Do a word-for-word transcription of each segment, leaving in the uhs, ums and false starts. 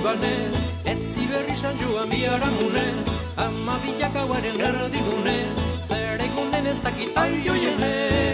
bane, etzi berri san joan biharamune, ama bilakauaren erdigune, zer egunen ez dakit aioiene.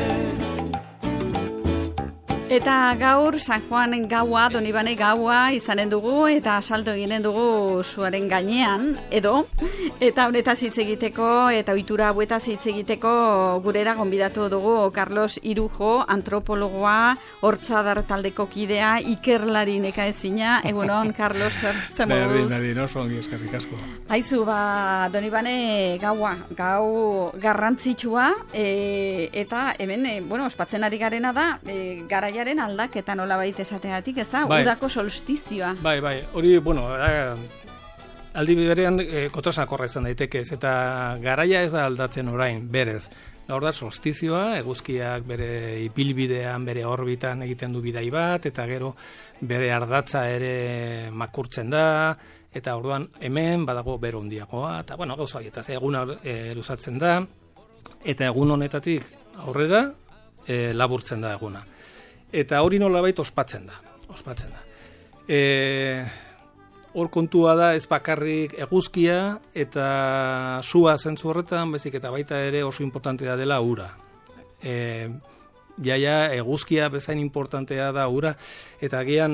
Eta gaur San Juan gaua, Donibane gaua izanen dugu eta salto eginen dugu suaren gainean, edo, eta honetaz hitz egiteko eta ohitura hauetaz hitz egiteko gurera gonbidatu dugu Carlos Irujo, antropologoa, Hortzadar taldeko kidea, ikerlari nekaezina. Egunon, Carlos, zer zer moduz? Berdin, berdin, oso ongi eskerrik asko. Aizu, ba, Donibane gaua, gau garrantzitsua, e, eta hemen, e, bueno, ospatzen ari garena da, e, garaia aldaketa nolabait esateagatik, ez da? Bai. Udako solstizioa. Bai, bai, hori, bueno, eh, aldi berean eh, kontrasakorra izan daiteke, eta garaia ez da aldatzen orain, berez. Gaur da solstizioa, eguzkiak bere ibilbidean, bere orbitan egiten du bidai bat, eta gero bere ardatza ere makurtzen da, eta orduan hemen badago bero handiagoa, eta bueno, gauza horietaz, eguna eh, luzatzen da, eta egun honetatik aurrera eh, laburtzen da eguna. Eta hori nolabait ospatzen da, ospatzen da. E, hor kontua da ez bakarrik eguzkia eta sua zentzu horretan, bezik eta baita ere oso importantea dela ura. E, jaia eguzkia bezain importantea da ura, eta agian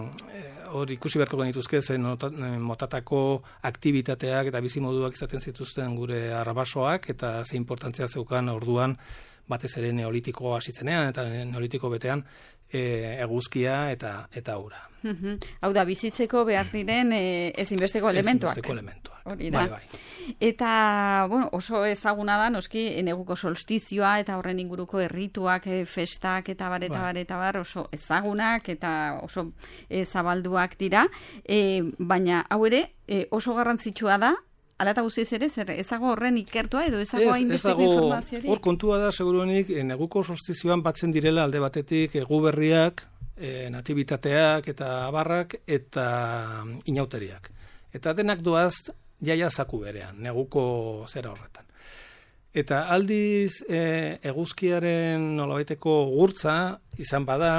hor ikusi beharko genituzke zen motatako aktibitateak eta bizimoduak izaten zituzten gure arrabasoak, eta ze importantzia zeukan orduan batez ere neolitiko hasitzenean eta neolitiko betean e, eguzkia eta eta ura. Uh-huh. Hau da, bizitzeko behar diren e, ezinbesteko elementuak. Ezinbesteko elementuak. Hori da. Bai, bai. Eta, bueno, oso ezaguna da, noski, neguko solstizioa eta horren inguruko errituak, e, festak eta bar, eta bar, eta bar, oso ezagunak eta oso e, zabalduak dira. E, baina, hau ere, e, oso garrantzitsua da, Hala eta guztiz ere, zer, ez dago horren ikertua edo ez dago hainbesteko informazioari? Hor kontua da, seguruenik, neguko solstizioan batzen direla alde batetik egu berriak, e, natibitateak eta abarrak eta inauteriak. Eta denak doaz jaia zaku berean, neguko zera horretan. Eta aldiz e, eguzkiaren nolabaiteko gurtza izan bada,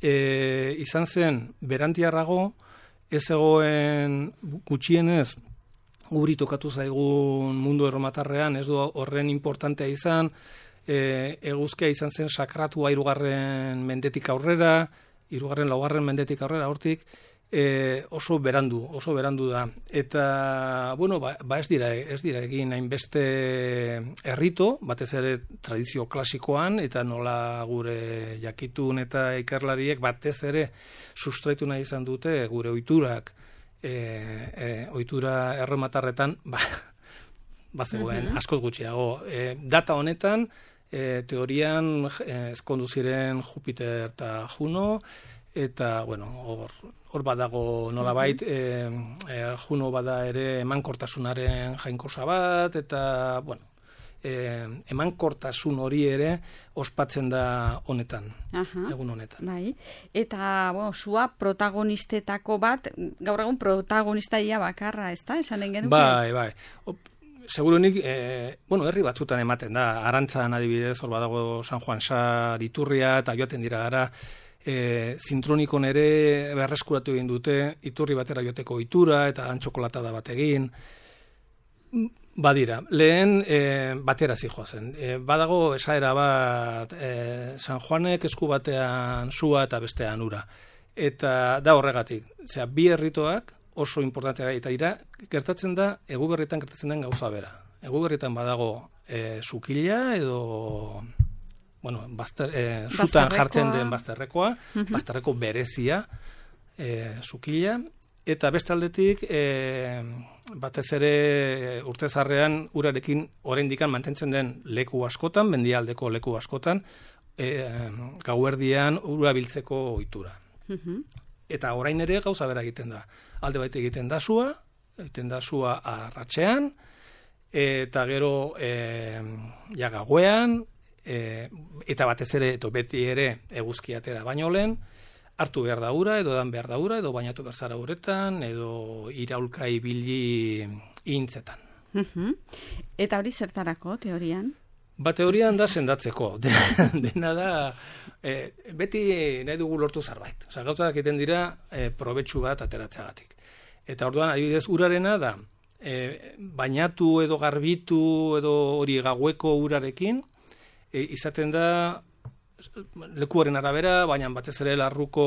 e, izan zen berantiarrago, ez egoen gutxienez, guri tokatu zaigun mundu erromatarrean, ez du horren importantea izan, e, eguzkia izan zen sakratua hirugarren mendetik aurrera, hirugarren laugarren mendetik aurrera, hortik e, oso berandu, oso berandu da. Eta, bueno, ba, ba ez dira, ez dira egin hainbeste errito, batez ere tradizio klasikoan, eta nola gure jakitun eta ikerlariek batez ere sustraitu nahi izan dute gure ohiturak, E, e, ohitura erromatarretan ba, bazegoen uh-huh. askoz gutxiago. E, data honetan e, teorian e, ezkondu ziren Jupiter eta Juno, eta bueno, hor, hor badago nolabait, uh-huh. e, e, Juno bada ere emankortasunaren jainkosa bat, eta bueno, E, emankortasun hori ere ospatzen da honetan, Aha, egun honetan. Bai. Eta, bueno, sua protagonistetako bat, gaur egun protagonistaia bakarra, ez da? Esanen genuke? Bai, bai. O, segurunik, e, bueno, herri batzutan ematen da, Arantzan adibidez, hor badago San Juan Sar iturria, eta joaten dira gara, e, zintronikon ere berreskuratu egin dute, iturri batera joteko ohitura, eta antxokolatada bat egin. Badira, lehen e, batera zijoazen. E, badago esaera bat e, San Juanek esku batean sua eta bestean ura. Eta da horregatik. Osea, bi herritoak oso importantea eta dira, gertatzen da, eguberritan gertatzen den gauza bera. Eguberritan badago e, sukila edo bueno, bazter, e, zutan jartzen den bazterrekoa, uh-huh. bazterreko berezia e, sukila, eta beste aldetik e, batez ere urtezarrean urarekin oraindikan mantentzen den leku askotan, mendialdeko leku askotan, e, gauerdian ura biltzeko ohitura. Uh-huh. Eta orain ere gauza bera egiten da. Alde baita egiten da sua, egiten da sua arratsean, eta gero e, ja gauean, e, eta batez ere, eto beti ere eguzki atera baino lehen, hartu behar da ura, edo dan behar da ura, edo bainatu behar zara uretan, edo iraulka ibili intzetan. Uh-huh. Eta hori zertarako, teorian? Ba, teorian da sendatzeko. Dena da, e, beti nahi dugu lortu zerbait. Osa, gauzak egiten dira e, probetxu bat ateratzeagatik. Eta orduan, adibidez, urarena da, e, bainatu edo garbitu edo hori gaueko urarekin, e, izaten da lekuaren arabera, baina batez ere larruko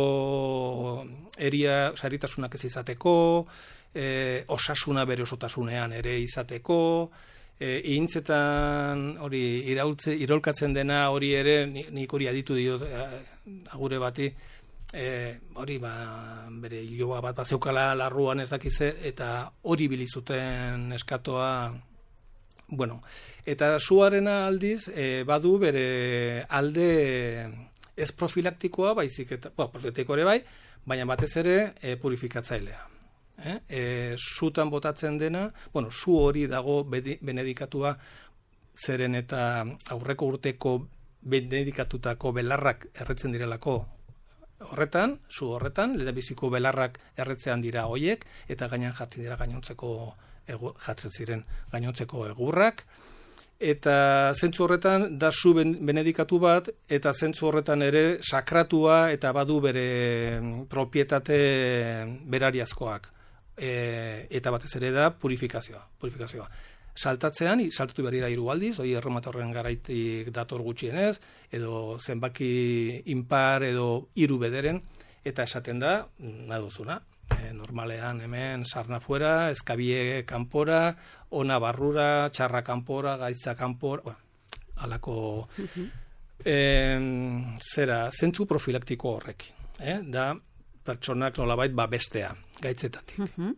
eria, oza, eritasunak ez izateko, e, osasuna bere osotasunean ere izateko, e, ihintzetan hori iraultze, irolkatzen dena hori ere, nik hori aditu diot agure bati, E, hori ba, bere hiloa bat bazeukala larruan ez dakize, eta hori bilizuten eskatoa, bueno, eta suarena aldiz, e, badu bere alde ez profilaktikoa, baizik eta, bueno, profilaktiko ere bai, baina batez ere e, purifikatzailea. Eh? E, sutan botatzen dena, bueno, su hori dago benedikatua, zeren eta aurreko urteko benedikatutako belarrak erretzen direlako, horretan, zu horretan, lehendabiziko belarrak erretzean dira hoiek, eta gainan jartzen dira gainontzeko egu, jartzen ziren gainontzeko egurrak, eta zentzu horretan da zu benedikatu bat, eta zentzu horretan ere sakratua eta badu bere propietate berariazkoak, e, eta batez ere da purifikazioa, purifikazioa. Saltatzean, saltatu behar dira hiru aldiz, hori erromatorren garaitik dator gutxienez, edo zenbaki inpar edo hiru bederen, eta esaten da, naduzuna, e, normalean hemen sarna fuera, eskabie kanpora, ona barrura, txarra kanpora, gaitza kanpora, bueno, alako e, zera, zentzu profilaktiko horrekin, eh? Da pertsonak nolabait babestea, gaitzetatik. Uh-huh.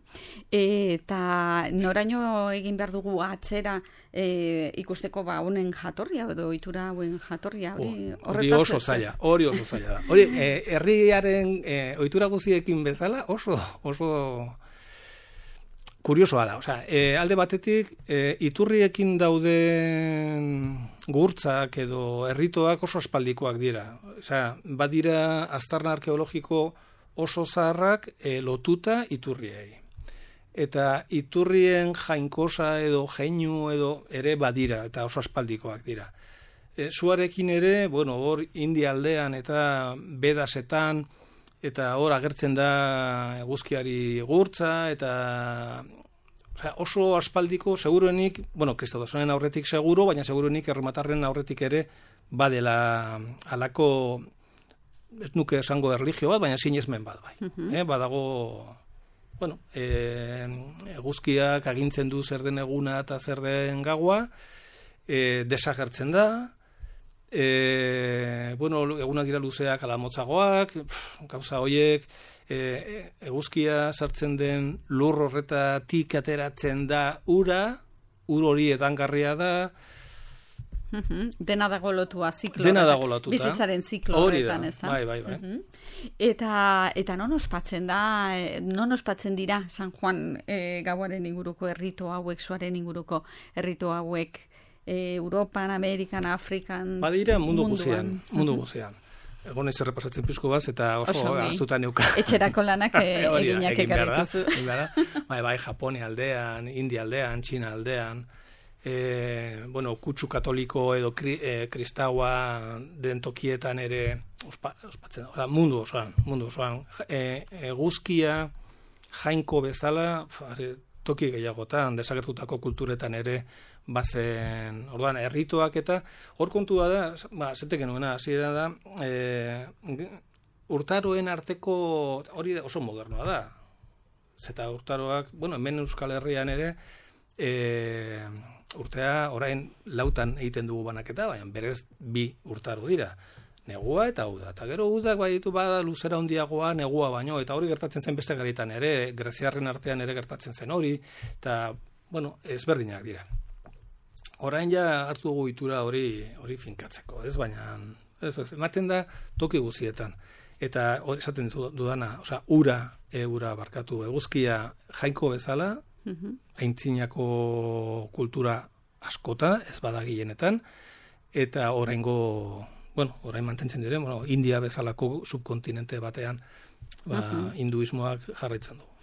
Eta noraino egin behar dugu atzera e, ikusteko ba honen jatorria edo ohitura hauen jatorria hori oh, hori oso zaila, hori oso zaila da. Hori eh, herriaren eh, ohitura guztiekin bezala oso oso kuriosoa da. Osea, eh, alde batetik eh, iturriekin dauden gurtzak edo erritoak oso aspaldikoak dira. Osea, badira aztarna arkeologiko oso zaharrak e, lotuta iturriei. Eta iturrien jainkosa edo jeinu edo ere badira, eta oso aspaldikoak dira. E, suarekin ere, bueno, hor India aldean eta bedasetan, eta hor agertzen da eguzkiari gurtza, eta osea, oso aspaldiko, seguruenik, bueno, kristaudasonen aurretik seguro, baina seguruenik erromatarren aurretik ere badela halako, ez nuke esango erlijio bat, baina sinesmen bat bai. Uh-huh. eh, badago, bueno, e, eguzkiak agintzen du zer den eguna eta zer den gaua, e, desagertzen da, e, bueno, egunak dira luzeak ala motzagoak, pff, gauza hoiek, e, eguzkia sartzen den lur horretatik ateratzen da ura, ur hori edangarria da, dena dago lotua ziklo dena dago lotuta bizitzaren ziklo horretan, ez da? Bai, bai, bai. Uh-huh. Eta eta non ospatzen da, non ospatzen dira San Juan e, gauaren inguruko errito hauek, suaren inguruko errito hauek, e, Europan, Amerikan, Afrikan, badira mundu guztian, mundu guztian. Egon ez errepasatzen pizko baz, eta oso astuta neuka. Etxerako lanak e, eginak ekarrituzu. Bai, bai, Japonia aldean, India aldean, Txina aldean, E, bueno, kutsu katoliko edo kri, e, kristaua den tokietan ere ospa, ospatzen, ora, mundu osoan, mundu osoan. E, eguzkia jainko bezala, fare, toki gehiagotan, desagertutako kulturetan ere bazen, orduan, erritoak eta hor kontua da, ba, zeteken nuena, hasiera da, e, urtaroen arteko, hori oso modernoa da. Zeta urtaroak, bueno, hemen Euskal Herrian ere, e, urtea orain lautan egiten dugu banaketa, baina berez bi urtaro dira. Negua eta uda. Eta gero udak baditu bada luzera handiagoa negua baino, eta hori gertatzen zen beste garaitan ere, greziarren artean ere gertatzen zen hori, eta, bueno, ezberdinak dira. Orain ja hartu dugu itura hori hori finkatzeko, ez baina, ez, ez, ematen da toki guztietan. Eta hori esaten dudana, osea, ura, e, ura barkatu, eguzkia jainko bezala, aintzinako kultura askota, ez bada gehienetan, eta oraingo, bueno, orain mantentzen diren, bueno, India bezalako subkontinente batean, ba, uh-huh. hinduismoak jarraitzen du.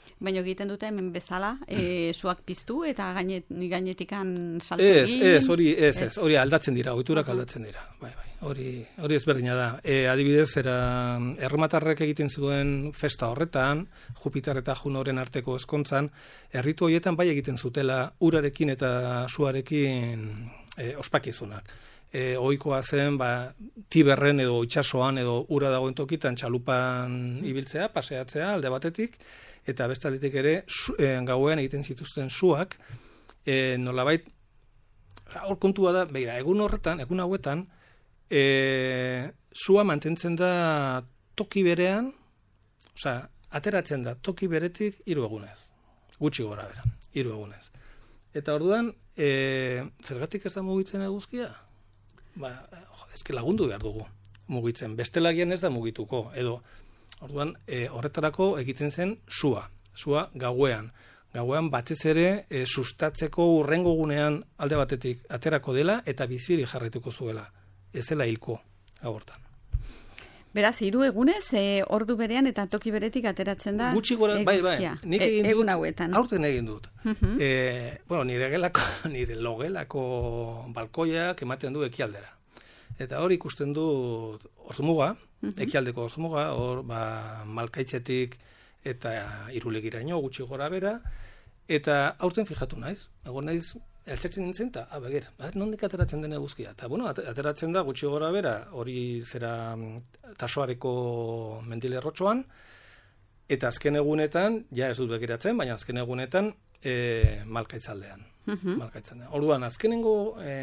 Baina egiten dute hemen bezala, e, suak piztu eta gainet, gainetikan salto ez, egin. Ez, hori, ez, ez, hori aldatzen dira, ohiturak uh-huh. aldatzen dira. Bai, bai, hori, hori ezberdina da. E, adibidez, era erromatarrek egiten zuen festa horretan, Jupiter eta Junoren arteko ezkontzan, erritu horietan bai egiten zutela urarekin eta suarekin e, ospakizunak. E, ohikoa zen, ba, Tiberren edo itsasoan edo ura dagoen tokitan txalupan ibiltzea, paseatzea alde batetik, eta bestaldetik ere su, e, gauean egiten zituzten suak, e, nolabait, hor kontua da, begira, egun horretan, egun hauetan, e, sua mantentzen da toki berean, osea, ateratzen da toki beretik hiru egunez, gutxi gora bera, hiru egunez. Eta orduan, e, zergatik ez da mugitzen eguzkia? Ba, ezke lagundu behar dugu mugitzen, bestelagian ez da mugituko, edo orduan e, horretarako egiten zen sua, sua gauean, gauean batez ere e, sustatzeko urrengo gunean alde batetik aterako dela eta biziri jarraituko zuela, ez dela hilko gaurtan. Beraz, hiru egunez, e, ordu berean eta toki beretik ateratzen da gutxi gora, bai, bai, nik egin dut, egun hauetan. Aurten egin dut. Uh-huh. e, bueno, nire gelako, nire logelako balkoiak ematen du ekialdera. Eta hor ikusten du Orzumuga, uh-huh. ekialdeko Orzumuga, hor ba, Malkaitzetik eta Irulegiraino gutxi gora bera, eta aurten fijatu naiz, egon naiz, eltsatzen nintzen, eta, ah, beger, nondik ateratzen den eguzkia? Eta, bueno, ateratzen da gutxi gora bera, hori zera Tasoareko mendilerrotxoan, eta azken egunetan, ja ez dut begiratzen, baina azken egunetan e, Malkaitzaldean. Uh-huh. Malkaitzaldean. Orduan, azkenengo e,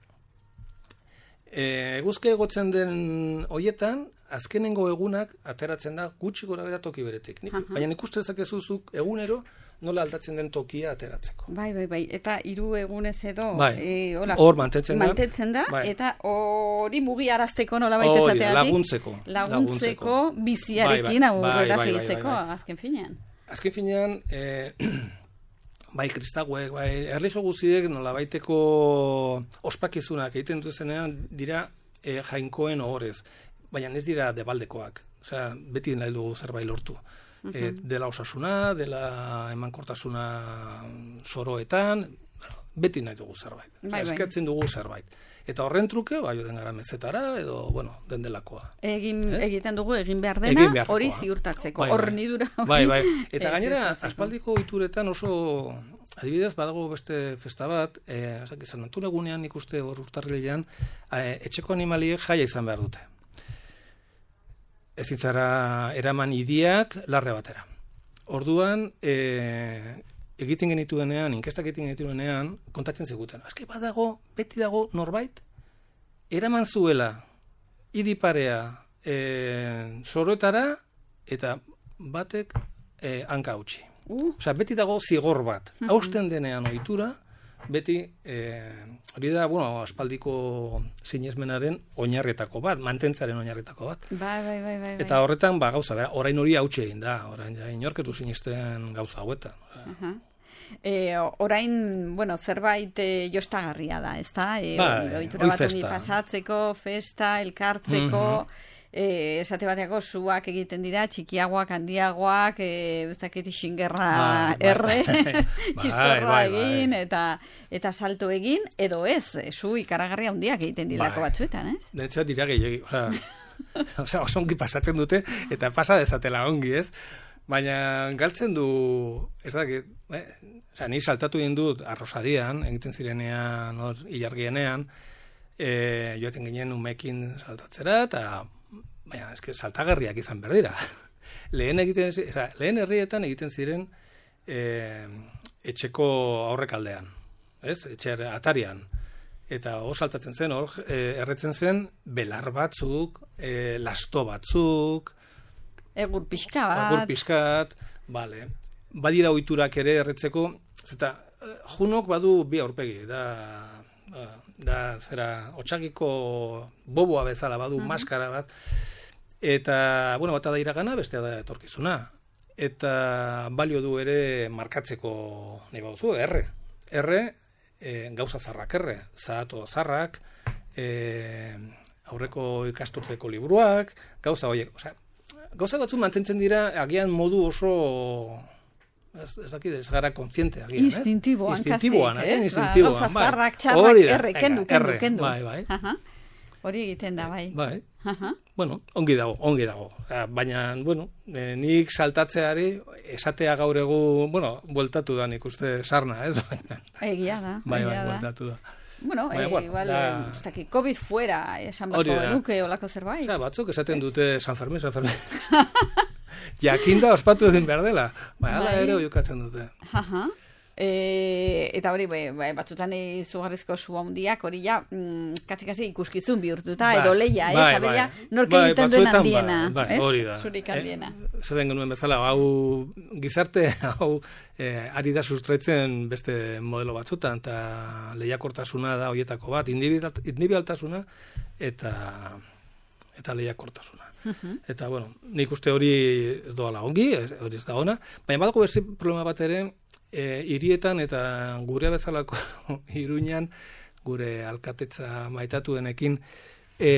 e, eguzke egotzen den hoietan, azkenengo egunak ateratzen da gutxi gora bera toki beretik. Nik, uh-huh. Baina ikuste dezakezuzuk egunero nola aldatzen den tokia ateratzeko. Bai, bai, bai. Eta hiru egunez edo bai. e, hola, hor mantentzen da, mantentzen da bai. Eta hori mugiarazteko nola baita esateatik. Laguntzeko. Laguntzeko biziarekin hau bai, bai, horrela bai, segitzeko, bai, bai. azken finean. Azken finean, eh, bai kristauek, bai erlijio guztiek nola baiteko ospakizunak egiten duzenean dira eh, jainkoen ohorez. Baina ez dira debaldekoak. Osea, beti nahi dugu zerbait lortu. Uh-huh. E, dela osasuna, dela emankortasuna soroetan, beti nahi dugu zerbait. Bai, eskatzen bai. dugu zerbait. Eta horren truke, bai, joden gara mezetara, edo, bueno, den delakoa. Egin, egiten dugu, egin behar dena, hori ziurtatzeko, bai, hornidura hori. Bai, bai. Eta gainera, aspaldiko ituretan oso, adibidez, badago beste festa bat, eh, San Antun egunean ikuste hor urtarrilean, eh, etxeko animaliek jaia izan behar dute. Ez itzara eraman idiak larre batera. Orduan, e, egiten genituenean, inkestak egiten genituenean, kontatzen ziguten. Azke badago, beti dago norbait, eraman zuela idiparea e, soroetara eta batek e, hanka hautsi. Uh. Osea, beti dago zigor bat. Uh-huh. Hausten denean ohitura, beti, hori e, da, bueno, aspaldiko sinesmenaren oinarretako bat, mantentzaren oinarretako bat. Bai, bai, bai, bai. Eta horretan, ba, gauza, bera, orain hori hautsi egin da, orain ja, inorketu sinisten gauza hauetan. Uh-huh. E, orain, bueno, zerbait e, jostagarria da, ez da? E, bai, ohitura bat honi pasatzeko, festa, elkartzeko, uh-huh. E, esate bateako suak egiten dira, txikiagoak, handiagoak, e, ez dakit xingerra erre, txistorra egin, eta eta salto egin, edo ez, su ikaragarria handiak egiten dirako batzuetan, ez? Netzat dira gehiagi, osea, oso ongi pasatzen dute, eta pasa dezatela ongi, ez? Baina galtzen du, ez dakit, eh? Osea, ni saltatu egin dut Arrosadian, egiten zirenean, hor, ilargienean, e, joaten ginen umekin saltatzera, eta baina, eske saltagarriak izan behar dira. Lehen egiten, lehen herrietan egiten ziren e, etxeko aurrekaldean, ez? Etxe atarian. Eta hor saltatzen zen, hor e, erretzen zen belar batzuk, e, lasto batzuk, egur pixka bat. Egur pixkat, bale. Badira ohiturak ere erretzeko, eta junok badu bi aurpegi, da... da zera otsagiko boboa bezala badu uh-huh. maskara bat, eta bueno, bata da iragana, bestea da etorkizuna, eta balio du ere markatzeko nahi baduzu, erre erre, e, gauza zarrak erre, zahato zarrak, e, aurreko ikasturteko libruak, gauza horiek, osea, gauza batzu mantentzen dira agian modu oso ez, ez dakit, ez gara kontziente agian, ez? Instintiboan, Instintiboan, kasik, eh? ez? Instintiboan, Ba, bai. zarrak, txarrak, Hori da, erre, venga, kendu, kendu, erre, kendu. Bai, bai. Aha. Hori egiten da, bai. Bai. Aha. Bueno, ongi dago, ongi dago. Baina, bueno, eh, nik saltatzeari, esatea gaur egun, bueno, bueltatu da nik uste sarna, ez? Egia da, bai, bai, egia da. bueltatu da. Bueno, Baina, eh, bueno, igual, da- ez dakit, COVID fuera, esan Hori bako da. genuke olako zerbait. Osea, batzuk esaten dute San Fermin, San Fermin. Jakinda ospatu egin behar dela. Ba, hala Bai. ere oiukatzen dute. Aha. E, eta hori, bai, bai, batzutan izugarrizko su handiak, hori ja, mm, katsi-katsi ikuskizun bihurtuta, Bai, edo leia, bai, ez, abella, bai. nork Bai, egiten duen batzuetan handiena, bai, bai, ez? hori da. Zurik handiena. Eh, zer den genuen bezala, hau gizarte, hau eh, ari da sustraitzen beste modelo batzutan, eta lehiakortasuna da hoietako bat, individual- individualtasuna eta eta lehiakortasuna. Eta, bueno, nik uste hori ez doala ongi, ez- hori ez da ona, baina badako beste problema bat ere, e, hirietan eta gure bezalako Iruñan, gure alkatetza maitatuenekin, e,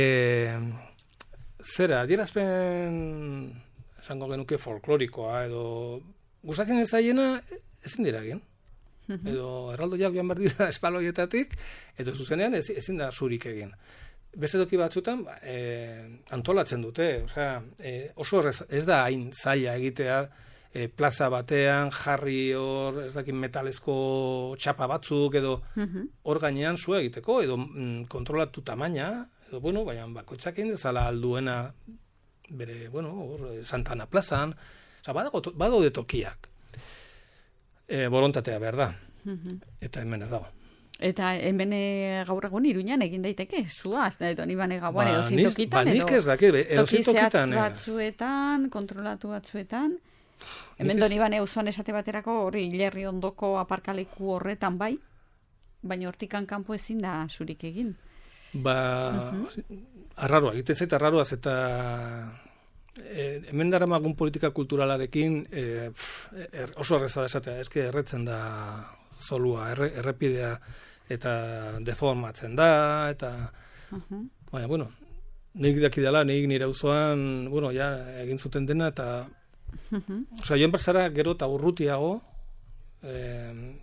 zera, adierazpen esango genuke folklorikoa, edo gustatzen ez zaiena ezin dira egin. Edo erraldoiak joan behar dira espaloietatik, edo zuzenean ez, ezin da zurik egin. Beste toki batzutan ba, e, antolatzen dute, osea, e, oso errez, ez da hain zaila egitea, e, plaza batean jarri hor, ez dakit metalezko txapa batzuk, edo hor gainean zua egiteko, edo mm, kontrolatu tamaina, edo bueno, baina bakoitzak egin dezala alduena bere, bueno, hor, Santana plazan, osea, badago, to- badaude tokiak. E, borontatea behar da, eta hemen ez dago. Eta hemen eh, gaur egun Iruñan egin daiteke, zua, ez da, edo ni bane gauan edo nis- zintokitan, ba, nik ez dakit, edo toki zehatz zintokitan ez. batzuetan, kontrolatu batzuetan. Hemen ez- doni bane auzoan esate baterako hori hilerri ondoko aparkaleku horretan bai, baina hortikan kanpo ezin da zurik egin. Ba, arraroa, egiten zait arraroaz eta e, hemen daramagun politika kulturalarekin e, pff, er, oso erreza da esatea, eske erretzen da zolua, erre, errepidea eta deformatzen da, eta baina, bueno, nik dakidala, nik nire auzoan, bueno, ja, egin zuten dena, eta osea, joan berzara gero eta urrutiago, eh,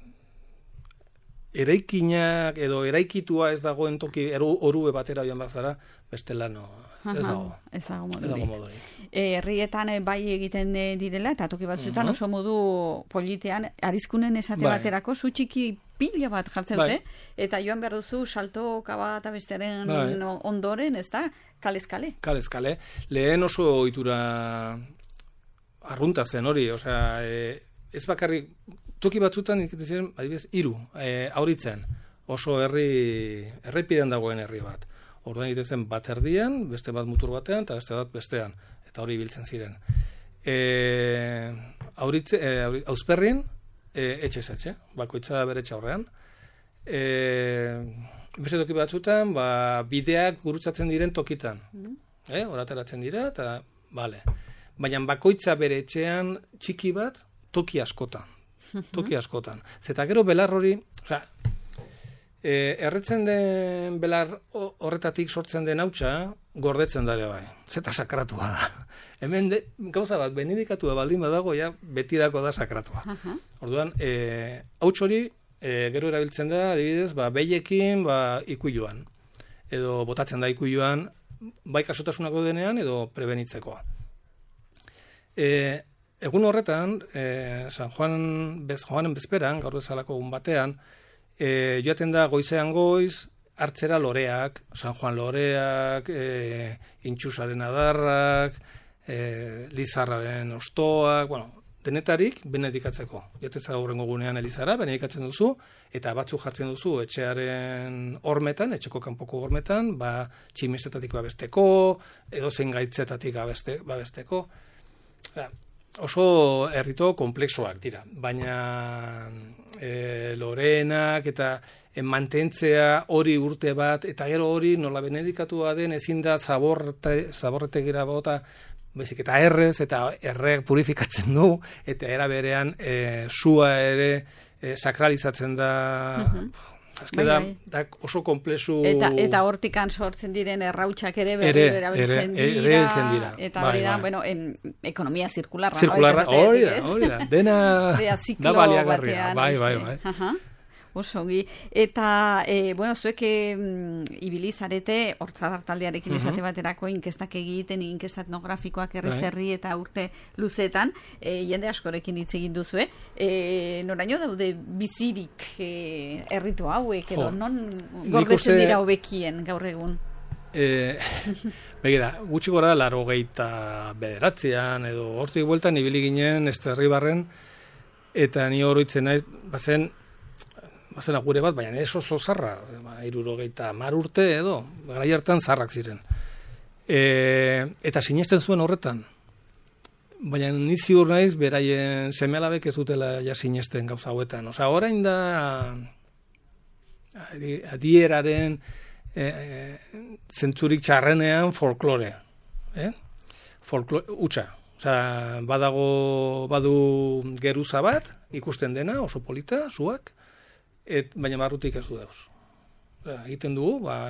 eraikinak edo eraikitua ez dagoen toki eru, orue batera joan bazara, bestela no, ez dago. Ez dago Ez dago modurik. modurik. E, herrietan eh, bai egiten eh, direla, eta toki batzuetan oso modu politean, arizkunen esate Bai. baterako, zu txiki pila bat jartzen Bai. dute, eta joan behar duzu saltoka bat bestearen Bai. ondoren, ez da, kalez kale. Kalez kale. Lehen oso ohitura arrunta zen hori, osea, e, ez bakarrik toki batzutan egiten ziren, adibidez, hiru, e, auritzen, oso herri errepidean dagoen herri bat. Orduan egiten zen bat erdian, beste bat mutur batean, eta beste bat bestean, eta hori biltzen ziren. E, auritze, e, auri- Auzperrin, e, etxe etxe, bakoitza bere etxe aurrean. E, beste toki batzutan, ba, bideak gurutzatzen diren tokitan. Eh, orateratzen dira, eta, bale. Baina bakoitza bere etxean txiki bat, toki askotan. Toki askotan. Zeta gero belar hori, osea, e, erretzen den belar ho- horretatik sortzen den hautsa, gordetzen dare bai. Zeta sakratua da. Hemen de, gauza bat, benedikatua baldin badago, ja, betirako da sakratua. Orduan, e, hauts hori, e, gero erabiltzen da, adibidez, ba, behiekin, ba, ikuiluan. Edo botatzen da ikuiluan, bai kasotasunako denean, edo prebenitzekoa. E, egun horretan, e, San Juan, bez, Juanen bezperan, gaur bezalako egun batean, e, joaten da goizean goiz, hartzera loreak, San Juan loreak, e, intxusaren adarrak, e, Lizarraren ostoak, bueno, denetarik benedikatzeko. Joatetza gaurrengo gunean Elizara, benedikatzen duzu, eta batzuk jartzen duzu etxearen hormetan, etxeko kanpoko hormetan, ba, tximistetatik babesteko, edo zein gaitzetatik babeste, babesteko. Osea, oso errito komplexoak dira, baina e, lorenak eta e, mantentzea hori urte bat, eta gero hori nola benedikatua den ezin da zaborte, zaborretegira bota, bezik eta errez, eta errek purifikatzen du, eta era berean e, sua ere e, sakralizatzen da Azke da, da oso komplexu... Eta, eta hortikan sortzen diren errautsak ere berri erabiltzen dira. Ere erabiltzen dira. Eta hori da, bueno, en, ekonomia zirkularra. Zirkularra, hori da, hori da. Dena da baliagarria. Bai, bai, bai. Aha. Osongi. Eta, e, bueno, zuek e, ibilizarete, hortzadar taldearekin uh-huh. esate baterako inkestak egiten, inkesta etnografikoak errezerri eta urte luzeetan, e, jende askorekin hitz egin duzu, e, noraino daude bizirik e, erritu hauek, edo, oh. non gordetzen uste... dira hobekien gaur egun? E, begira, gutxi gora laro geita bederatzean, edo hortik bueltan ibili ginen Esterribarren, eta ni oroitzen naiz, bazen, bazen agure bat, baina ez oso zarra, ba, irurogeita mar urte edo, garai hartan zarrak ziren. E, eta sinesten zuen horretan, baina ni ziur naiz beraien seme-alabek ez dutela ja sinesten gauza hauetan. Osea, orain da adieraren e, e, zentzurik txarrenean folklore. Eh? Folklore, utxa. Osea, badago, badu geruza bat, ikusten dena, oso polita, zuak, et, baina barrutik ez du dauz. Egiten dugu, ba...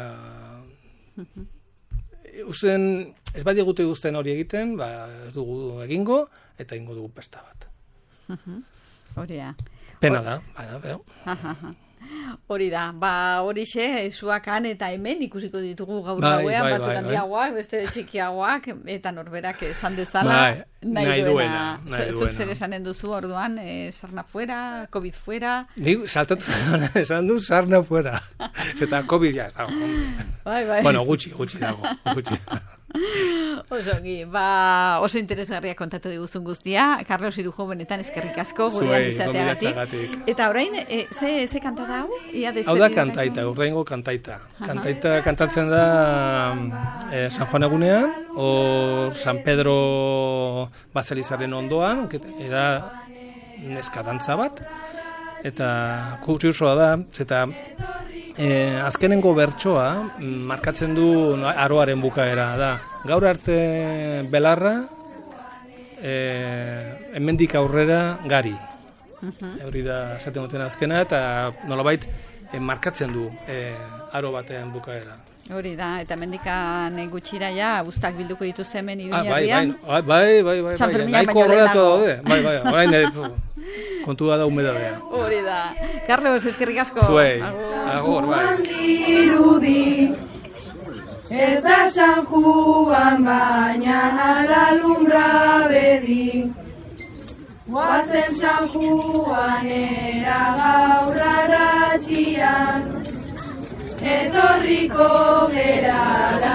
Usten, ez bai digute guztien hori egiten, ba, ez dugu egingo, eta egingo dugu pesta bat. Horia. Pena da, baina, bero. Hori da, ba horixe, zuakan eta hemen ikusiko ditugu gaur gauean, bai, batzuk handiagoak, beste txikiagoak, eta norberak esan dezala, bai, nahi, nahi duena. Nahi Zuk zer esanen duzu orduan, eh, sarna fuera, COVID fuera? Ni saltatu esan du sarna fuera, eta COVID ya, ez dago. Bai, bai. Bueno, gutxi, gutxi dago, gutxi. Osongi, ba, oso interesgarria kontatu diguzun guztia. Carlos Irujo, benetan eskerrik asko gurean izateagatik. Eta orain, e, ze, ze kanta da hau? Hau da kantaita, urrengo kantaita. Kantaita kantatzen da e, San Juan egunean, o San Pedro Baselizaren ondoan, eta neska dantza bat, eta kuriosoa da, eta E, azkenengo bertsoa markatzen du aroaren bukaera da. Gaur arte belarra, e, hemendik aurrera gari. Uh-huh. Hori da esaten duten azkena, eta nolabait e, markatzen du e, aro batean bukaera. Hori da, eta mendikan gutxira ja, guztak bilduko dituzte hemen ah, Iruñerrian. Bai, bai, bai, bai, San bai, Ferminan nahiko baino horretu lehenago. daude. Bai, bai, orain ere, kontua da humedadea. Hori da. Carlos, eskerrik asko. Zuei, agur, bai. Dirudi, ez da San Juan, baina ala lumbra bedi. Guazen San Juanera gaur arratxian, etorriko gera da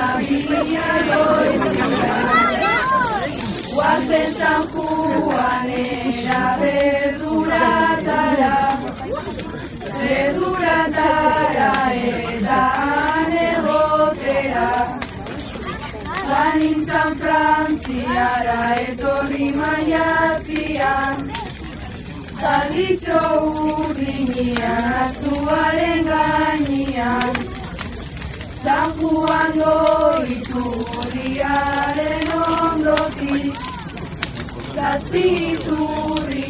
biaroitzia. Guazen San Juanera berduratara, berduratara eta anegotera. Zanintzan Frantziara etorri maiatzian, zalditxo urdinian azuaren gainian. San Juan doiturriaren ondotik, zazpiturri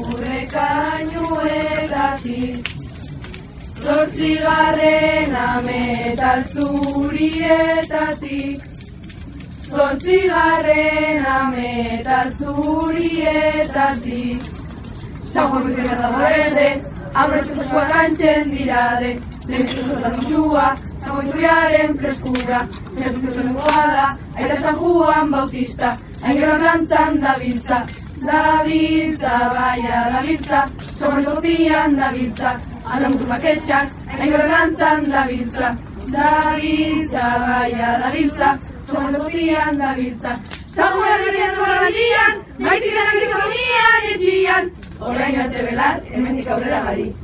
urrekainuetatik. Zortzigarrena metal zurietatik, zortzigarrena metal zurietatik. San Juan guztiak da berde, aurrezko zua kantzen dirade, lehizko da zua, San Juan Iturriaren freskura, lehizko zengoa da, aita San Juan Bautista, aingero kantzan dabiltza, dabiltza, baina dabiltza, San Juan guztian dabiltza, alda mutur baketxak, aingero kantzan dabiltza, dabiltza, baina dabiltza, San Juan guztian dabiltza. San Juan herrian nola bandian, maitik denak ekonomian etxian, orain arte belar, hemendik aurrera gari.